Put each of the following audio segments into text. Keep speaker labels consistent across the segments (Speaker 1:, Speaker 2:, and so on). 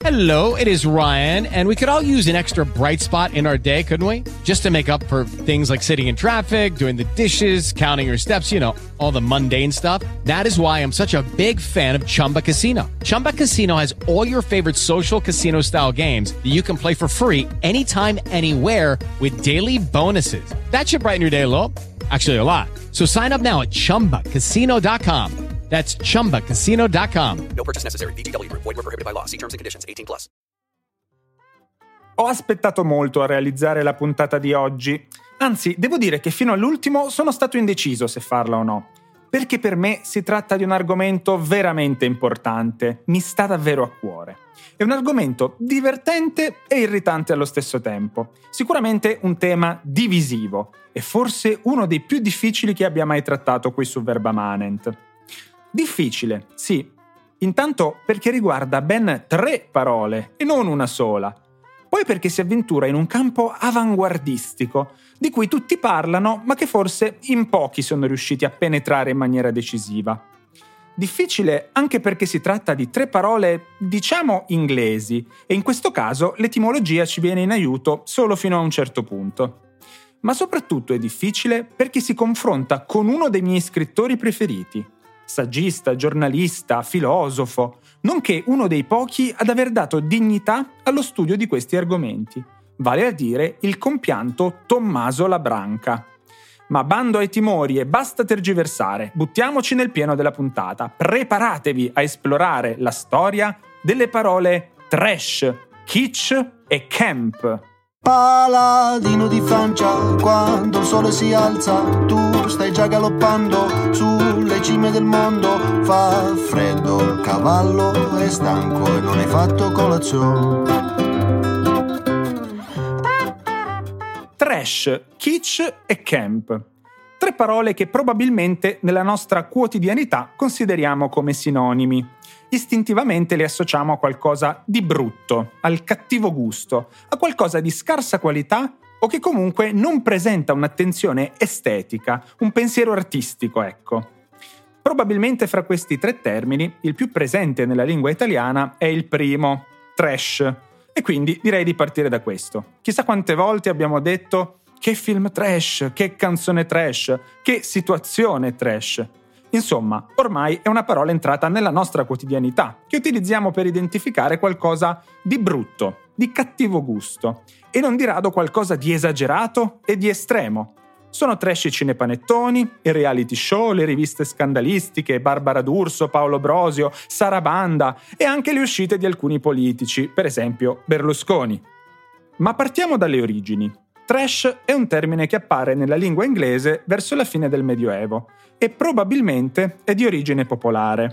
Speaker 1: Hello, it is Ryan, and we could all use an extra bright spot in our day, couldn't we? Just to make up for things like sitting in traffic, doing the dishes, counting your steps, you know, all the mundane stuff. That is why I'm such a big fan of Chumba Casino. Chumba Casino has all your favorite social casino-style games that you can play for free anytime, anywhere with daily bonuses. That should brighten your day a little. Actually, a lot. So sign up now at ChumbaCasino.com. That's ChumbaCasino.com.
Speaker 2: No purchase necessary. VGW Group. Void where prohibited by law. See terms and conditions. 18+.
Speaker 3: Ho aspettato molto a realizzare la puntata di oggi. Anzi, devo dire che fino all'ultimo sono stato indeciso se farla o no. Perché per me si tratta di un argomento veramente importante. Mi sta davvero a cuore. È un argomento divertente e irritante allo stesso tempo. Sicuramente un tema divisivo e forse uno dei più difficili che abbia mai trattato qui su Verba Manent. Difficile, sì. Intanto perché riguarda ben 3 parole e non una sola. Poi perché si avventura in un campo avanguardistico, di cui tutti parlano, ma che forse in pochi sono riusciti a penetrare in maniera decisiva. Difficile anche perché si tratta di 3 parole, diciamo, inglesi, e in questo caso l'etimologia ci viene in aiuto solo fino a un certo punto. Ma soprattutto è difficile perché si confronta con uno dei miei scrittori preferiti. Saggista, giornalista, filosofo, nonché uno dei pochi ad aver dato dignità allo studio di questi argomenti, vale a dire il compianto Tommaso Labranca. Ma bando ai timori e basta tergiversare, buttiamoci nel pieno della puntata, preparatevi a esplorare la storia delle parole trash, kitsch e camp.
Speaker 4: Paladino di Francia, quando il sole si alza, tu stai già galoppando sulle cime del mondo. Fa freddo, il cavallo è stanco e non hai fatto colazione.
Speaker 3: Trash, kitsch e camp. 3 parole che probabilmente nella nostra quotidianità consideriamo come sinonimi. Istintivamente le associamo a qualcosa di brutto, al cattivo gusto, a qualcosa di scarsa qualità o che comunque non presenta un'attenzione estetica, un pensiero artistico, ecco. Probabilmente fra questi 3 termini il più presente nella lingua italiana è il primo, trash, e quindi direi di partire da questo. Chissà quante volte abbiamo detto che film trash, che canzone trash, che situazione trash. Insomma, ormai è una parola entrata nella nostra quotidianità, che utilizziamo per identificare qualcosa di brutto, di cattivo gusto, e non di rado qualcosa di esagerato e di estremo. Sono trash i cinepanettoni, i reality show, le riviste scandalistiche, Barbara D'Urso, Paolo Brosio, Sarabanda e anche le uscite di alcuni politici, per esempio Berlusconi. Ma partiamo dalle origini. Trash è un termine che appare nella lingua inglese verso la fine del Medioevo e probabilmente è di origine popolare.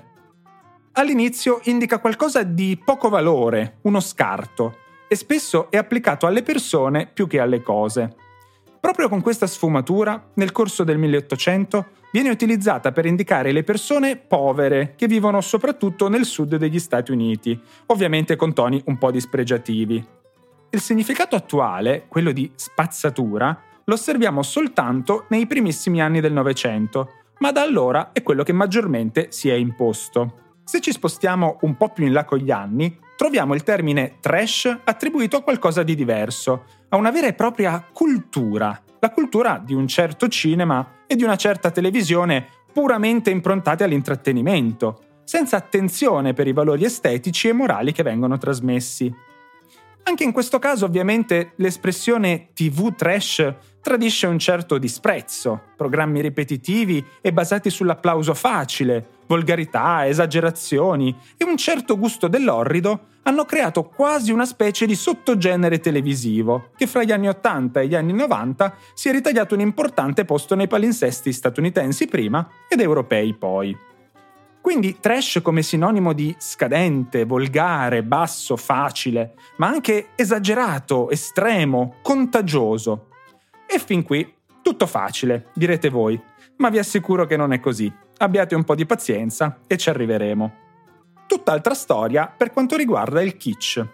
Speaker 3: All'inizio indica qualcosa di poco valore, uno scarto, e spesso è applicato alle persone più che alle cose. Proprio con questa sfumatura, nel corso del 1800, viene utilizzata per indicare le persone povere che vivono soprattutto nel sud degli Stati Uniti, ovviamente con toni un po' dispregiativi. Il significato attuale, quello di spazzatura, lo osserviamo soltanto nei primissimi anni del Novecento, ma da allora è quello che maggiormente si è imposto. Se ci spostiamo un po' più in là con gli anni, troviamo il termine trash attribuito a qualcosa di diverso, a una vera e propria cultura, la cultura di un certo cinema e di una certa televisione puramente improntate all'intrattenimento, senza attenzione per i valori estetici e morali che vengono trasmessi. Anche in questo caso, ovviamente, l'espressione TV trash tradisce un certo disprezzo, programmi ripetitivi e basati sull'applauso facile, volgarità, esagerazioni e un certo gusto dell'orrido hanno creato quasi una specie di sottogenere televisivo che fra gli anni 80 e gli anni 90 si è ritagliato un importante posto nei palinsesti statunitensi prima ed europei poi. Quindi trash come sinonimo di scadente, volgare, basso, facile, ma anche esagerato, estremo, contagioso. E fin qui tutto facile, direte voi, ma vi assicuro che non è così. Abbiate un po' di pazienza e ci arriveremo. Tutt'altra storia per quanto riguarda il kitsch.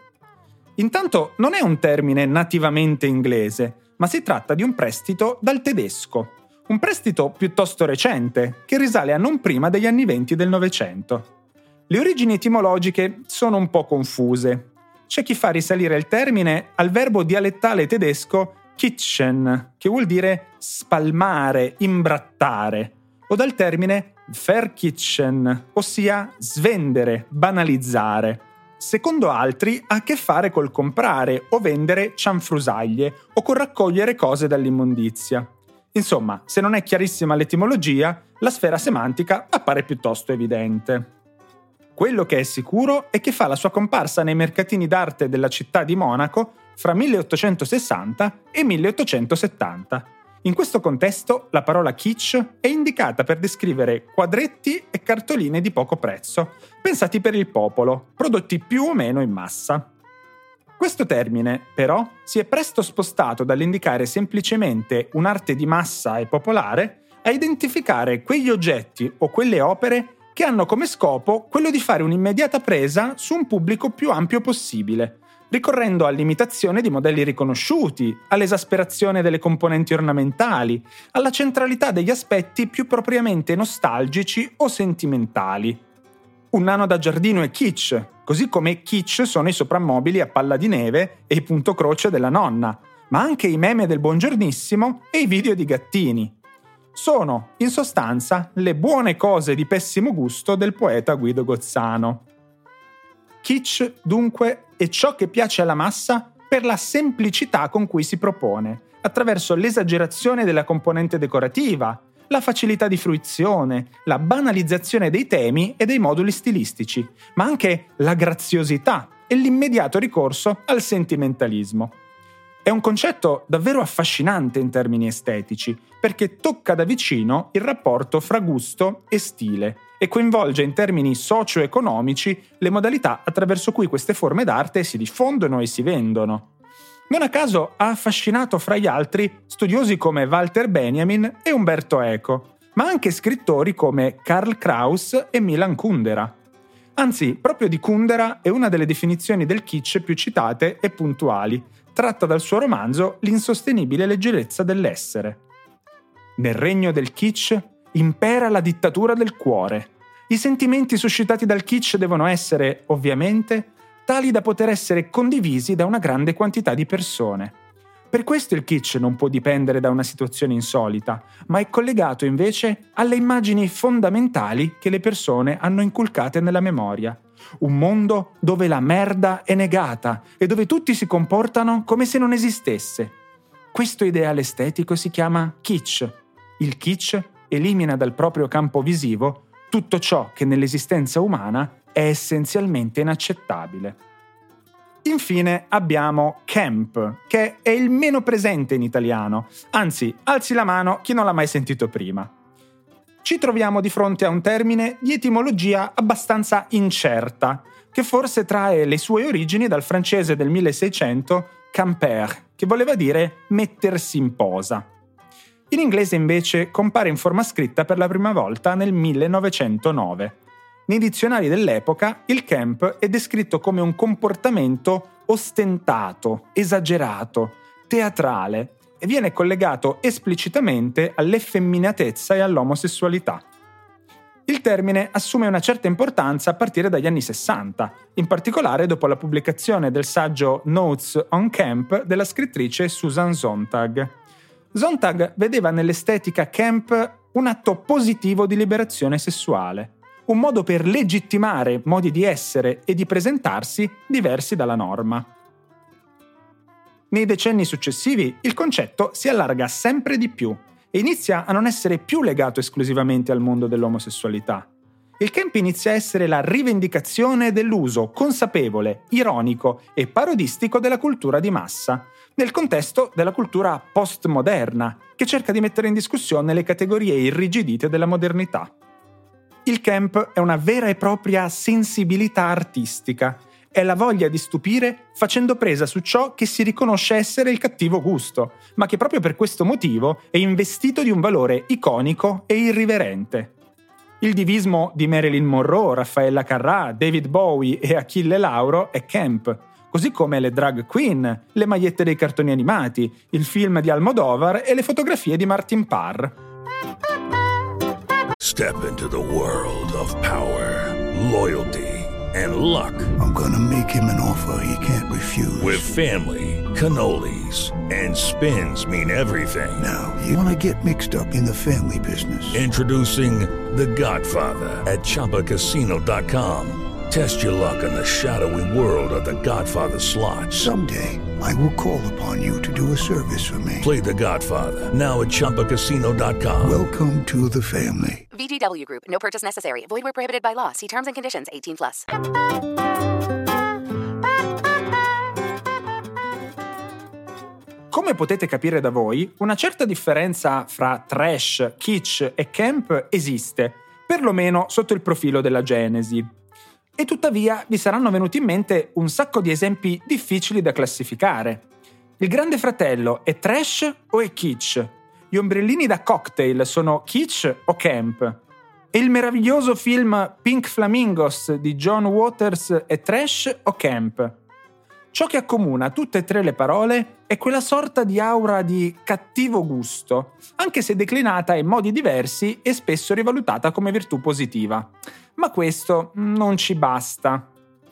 Speaker 3: Intanto non è un termine nativamente inglese, ma si tratta di un prestito dal tedesco. Un prestito piuttosto recente, che risale a non prima degli anni 20 del Novecento. Le origini etimologiche sono un po' confuse. c'è chi fa risalire il termine al verbo dialettale tedesco kitchen, che vuol dire spalmare, imbrattare, o dal termine verkitchen, ossia svendere, banalizzare. Secondo altri ha a che fare col comprare o vendere cianfrusaglie o con raccogliere cose dall'immondizia. Insomma, se non è chiarissima l'etimologia, la sfera semantica appare piuttosto evidente. Quello che è sicuro è che fa la sua comparsa nei mercatini d'arte della città di Monaco fra 1860 e 1870. In questo contesto la parola kitsch è indicata per descrivere quadretti e cartoline di poco prezzo, pensati per il popolo, prodotti più o meno in massa. Questo termine, però, si è presto spostato dall'indicare semplicemente un'arte di massa e popolare a identificare quegli oggetti o quelle opere che hanno come scopo quello di fare un'immediata presa su un pubblico più ampio possibile, ricorrendo all'imitazione di modelli riconosciuti, all'esasperazione delle componenti ornamentali, alla centralità degli aspetti più propriamente nostalgici o sentimentali. Un nano da giardino è kitsch, così come kitsch sono i soprammobili a palla di neve e i punto croce della nonna, ma anche i meme del buongiornissimo e i video di gattini. Sono, in sostanza, le buone cose di pessimo gusto del poeta Guido Gozzano. Kitsch, dunque, è ciò che piace alla massa per la semplicità con cui si propone, attraverso l'esagerazione della componente decorativa, la facilità di fruizione, la banalizzazione dei temi e dei moduli stilistici, ma anche la graziosità e l'immediato ricorso al sentimentalismo. È un concetto davvero affascinante in termini estetici, perché tocca da vicino il rapporto fra gusto e stile e coinvolge in termini socio-economici le modalità attraverso cui queste forme d'arte si diffondono e si vendono. Non a caso ha affascinato fra gli altri studiosi come Walter Benjamin e Umberto Eco, ma anche scrittori come Karl Kraus e Milan Kundera. Anzi, proprio di Kundera è una delle definizioni del kitsch più citate e puntuali, tratta dal suo romanzo L'insostenibile leggerezza dell'essere. Nel regno del kitsch impera la dittatura del cuore. I sentimenti suscitati dal kitsch devono essere, ovviamente, tali da poter essere condivisi da una grande quantità di persone. Per questo il kitsch non può dipendere da una situazione insolita, ma è collegato invece alle immagini fondamentali che le persone hanno inculcate nella memoria. Un mondo dove la merda è negata e dove tutti si comportano come se non esistesse. Questo ideale estetico si chiama kitsch. Il kitsch elimina dal proprio campo visivo tutto ciò che nell'esistenza umana è essenzialmente inaccettabile. Infine abbiamo camp, che è il meno presente in italiano, anzi, alzi la mano chi non l'ha mai sentito prima. Ci troviamo di fronte a un termine di etimologia abbastanza incerta, che forse trae le sue origini dal francese del 1600 camper, che voleva dire mettersi in posa. In inglese invece compare in forma scritta per la prima volta nel 1909. Nei dizionari dell'epoca il camp è descritto come un comportamento ostentato, esagerato, teatrale e viene collegato esplicitamente all'effeminatezza e all'omosessualità. Il termine assume una certa importanza a partire dagli anni 60, in particolare dopo la pubblicazione del saggio Notes on Camp della scrittrice Susan Sontag. Sontag vedeva nell'estetica camp un atto positivo di liberazione sessuale, un modo per legittimare modi di essere e di presentarsi diversi dalla norma. Nei decenni successivi il concetto si allarga sempre di più e inizia a non essere più legato esclusivamente al mondo dell'omosessualità. Il camp inizia a essere la rivendicazione dell'uso consapevole, ironico e parodistico della cultura di massa, nel contesto della cultura postmoderna, che cerca di mettere in discussione le categorie irrigidite della modernità. Il camp è una vera e propria sensibilità artistica, è la voglia di stupire facendo presa su ciò che si riconosce essere il cattivo gusto, ma che proprio per questo motivo è investito di un valore iconico e irriverente. Il divismo di Marilyn Monroe, Raffaella Carrà, David Bowie e Achille Lauro è camp, così come le drag queen, le magliette dei cartoni animati, il film di Almodovar e le fotografie di Martin Parr.
Speaker 5: Step into the world of power, loyalty, and luck.
Speaker 6: I'm gonna make him an offer he can't refuse.
Speaker 5: With family, cannolis, and spins mean everything.
Speaker 6: Now, you wanna get mixed up in the family business.
Speaker 5: Introducing The Godfather at ChumbaCasino.com. Test your luck in the shadowy world of The Godfather slot.
Speaker 6: Someday, I will call upon you to do a service for me.
Speaker 5: Play The Godfather now at ChumbaCasino.com.
Speaker 6: Welcome to the family.
Speaker 7: VGW Group. No purchase necessary. Void where prohibited by law. See terms and conditions. 18+.
Speaker 3: Come potete capire da voi, una certa differenza fra trash, kitsch e camp esiste, perlomeno sotto il profilo della genesi. E tuttavia vi saranno venuti in mente un sacco di esempi difficili da classificare. Il Grande Fratello è trash o è kitsch? Gli ombrellini da cocktail sono kitsch o camp? E il meraviglioso film Pink Flamingos di John Waters è trash o camp? Ciò che accomuna tutte e tre le parole è quella sorta di aura di cattivo gusto, anche se declinata in modi diversi e spesso rivalutata come virtù positiva. Ma questo non ci basta.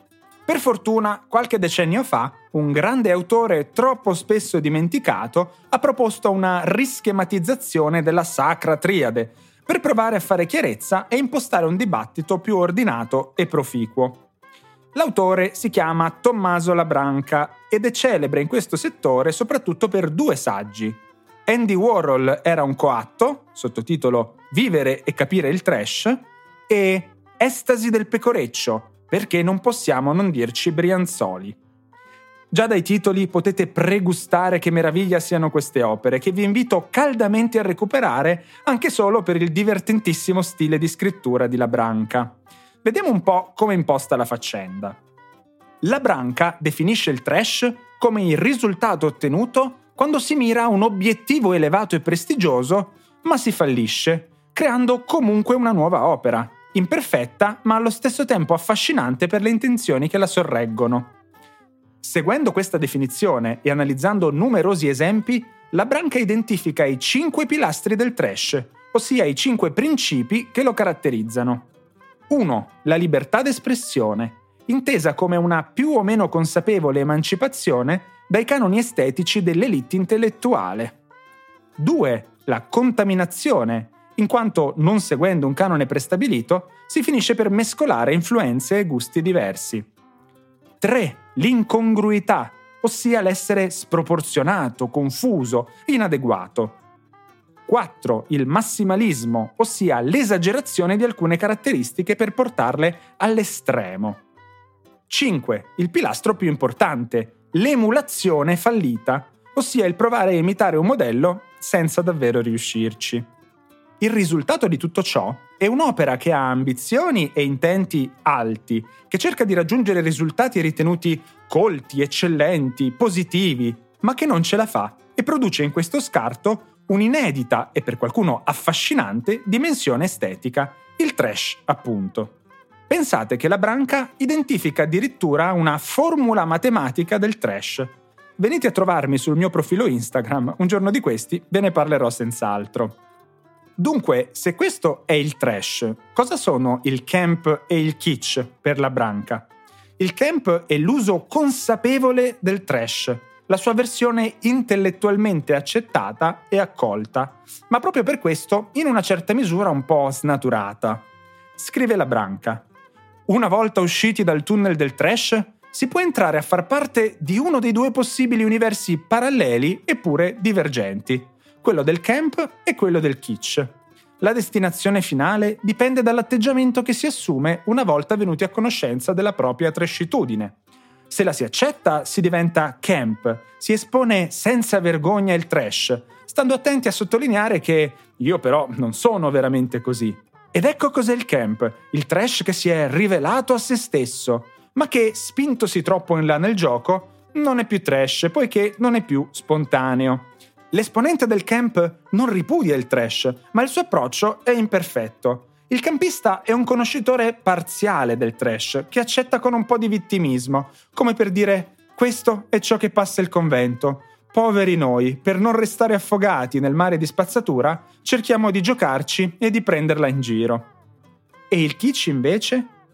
Speaker 3: Per fortuna, qualche decennio fa, un grande autore troppo spesso dimenticato ha proposto una rischematizzazione della Sacra Triade per provare a fare chiarezza e impostare un dibattito più ordinato e proficuo. L'autore si chiama Tommaso Labranca ed è celebre in questo settore soprattutto per 2 saggi. Andy Warhol era un coatto, sottotitolo Vivere e capire il trash, e Estasi del pecoreccio, perché non possiamo non dirci Brianzoli. Già dai titoli potete pregustare che meraviglia siano queste opere, che vi invito caldamente a recuperare anche solo per il divertentissimo stile di scrittura di Labranca. Vediamo un po' come è imposta la faccenda. Labranca definisce il trash come il risultato ottenuto quando si mira a un obiettivo elevato e prestigioso, ma si fallisce, creando comunque una nuova opera, imperfetta ma allo stesso tempo affascinante per le intenzioni che la sorreggono. Seguendo questa definizione e analizzando numerosi esempi, Labranca identifica i 5 pilastri del trash, ossia i 5 principi che lo caratterizzano. 1. La libertà d'espressione, intesa come una più o meno consapevole emancipazione dai canoni estetici dell'elite intellettuale. 2. La contaminazione, in quanto, non seguendo un canone prestabilito, si finisce per mescolare influenze e gusti diversi. 3. L'incongruità, ossia l'essere sproporzionato, confuso, inadeguato. 4. Il massimalismo, ossia l'esagerazione di alcune caratteristiche per portarle all'estremo. 5. Il pilastro più importante, l'emulazione fallita, ossia il provare a imitare un modello senza davvero riuscirci. Il risultato di tutto ciò è un'opera che ha ambizioni e intenti alti, che cerca di raggiungere risultati ritenuti colti, eccellenti, positivi, ma che non ce la fa e produce in questo scarto un'inedita e per qualcuno affascinante dimensione estetica, il trash appunto. Pensate che Labranca identifica addirittura una formula matematica del trash. Venite a trovarmi sul mio profilo Instagram, un giorno di questi ve ne parlerò senz'altro. Dunque, se questo è il trash, cosa sono il camp e il kitsch per Labranca? Il camp è l'uso consapevole del trash, la sua versione intellettualmente accettata e accolta, ma proprio per questo in una certa misura un po' snaturata. Scrive Labranca: una volta usciti dal tunnel del trash, si può entrare a far parte di uno dei 2 possibili universi paralleli eppure divergenti, quello del camp e quello del kitsch. La destinazione finale dipende dall'atteggiamento che si assume una volta venuti a conoscenza della propria trashitudine. Se la si accetta, si diventa camp, si espone senza vergogna il trash, stando attenti a sottolineare che io però non sono veramente così. Ed ecco cos'è il camp, il trash che si è rivelato a se stesso, ma che, spintosi troppo in là nel gioco, non è più trash, poiché non è più spontaneo. L'esponente del camp non ripudia il trash, ma il suo approccio è imperfetto. Il campista è un conoscitore parziale del trash, che accetta con un po' di vittimismo, come per dire «questo è ciò che passa il convento». Poveri noi, per non restare affogati nel mare di spazzatura, cerchiamo di giocarci e di prenderla in giro. E il kitsch invece?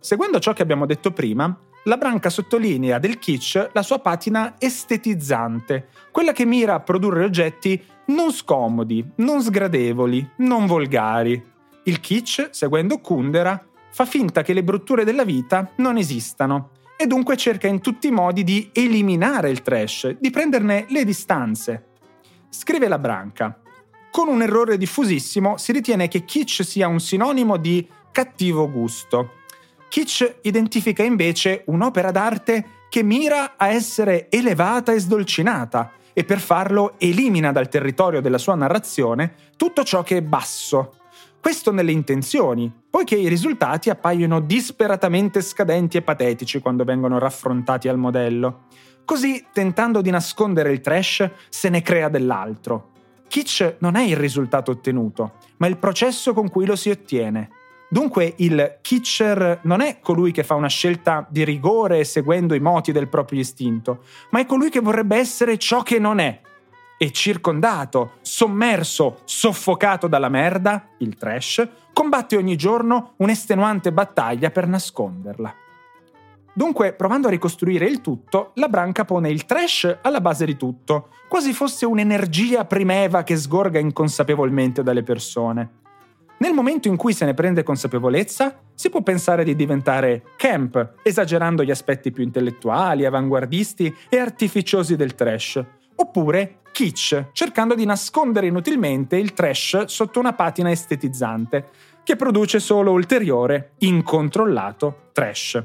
Speaker 3: Seguendo ciò che abbiamo detto prima, la Branca sottolinea del kitsch la sua patina estetizzante, quella che mira a produrre oggetti non scomodi, non sgradevoli, non volgari. Il kitsch, seguendo Kundera, fa finta che le brutture della vita non esistano e dunque cerca in tutti i modi di eliminare il trash, di prenderne le distanze. Scrive la Branca: con un errore diffusissimo si ritiene che kitsch sia un sinonimo di cattivo gusto. Kitsch identifica invece un'opera d'arte che mira a essere elevata e sdolcinata e per farlo elimina dal territorio della sua narrazione tutto ciò che è basso. Questo nelle intenzioni, poiché i risultati appaiono disperatamente scadenti e patetici quando vengono raffrontati al modello. Così, tentando di nascondere il trash, se ne crea dell'altro. Kitsch non è il risultato ottenuto, ma il processo con cui lo si ottiene. Dunque il kitscher non è colui che fa una scelta di rigore seguendo i moti del proprio istinto, ma è colui che vorrebbe essere ciò che non è. E circondato, sommerso, soffocato dalla merda, il trash, combatte ogni giorno un'estenuante battaglia per nasconderla. Dunque, provando a ricostruire il tutto, la Branca pone il trash alla base di tutto, quasi fosse un'energia primeva che sgorga inconsapevolmente dalle persone. Nel momento in cui se ne prende consapevolezza, si può pensare di diventare camp, esagerando gli aspetti più intellettuali, avanguardisti e artificiosi del trash, oppure kitsch, cercando di nascondere inutilmente il trash sotto una patina estetizzante, che produce solo ulteriore, incontrollato trash.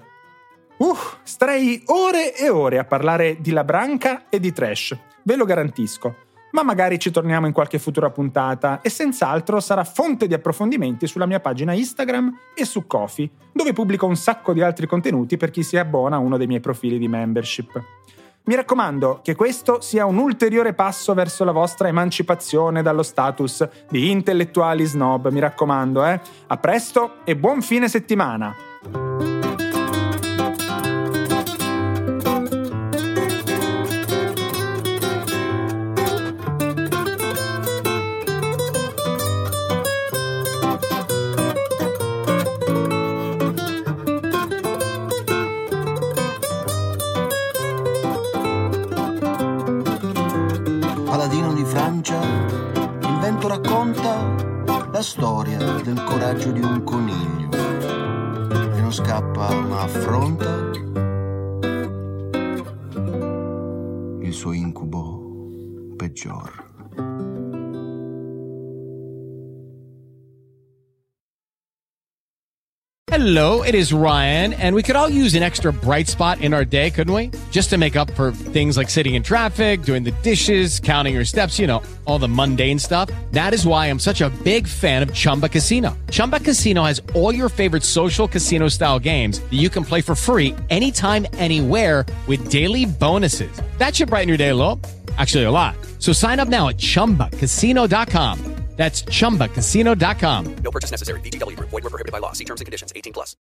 Speaker 3: Starei ore e ore a parlare di La Branca e di trash, ve lo garantisco. Ma magari ci torniamo in qualche futura puntata e senz'altro sarà fonte di approfondimenti sulla mia pagina Instagram e su Ko-fi, dove pubblico un sacco di altri contenuti per chi si abbona a uno dei miei profili di membership. Mi raccomando che questo sia un ulteriore passo verso la vostra emancipazione dallo status di intellettuali snob, mi raccomando, A presto e buon fine settimana!
Speaker 4: Paladino di Francia, il vento racconta la storia del coraggio di un coniglio che non scappa ma affronta il suo incubo peggior.
Speaker 1: Hello, it is Ryan, and we could all use an extra bright spot in our day, couldn't we? Just to make up for things like sitting in traffic, doing the dishes, counting your steps, all the mundane stuff. That is why I'm such a big fan of Chumba Casino. Chumba Casino has all your favorite social casino-style games that you can play for free anytime, anywhere with daily bonuses. That should brighten your day a little. Actually, a lot. So sign up now at ChumbaCasino.com. That's ChumbaCasino.com.
Speaker 2: No purchase necessary. VGW Group. Void where prohibited by law. See terms and conditions. 18+.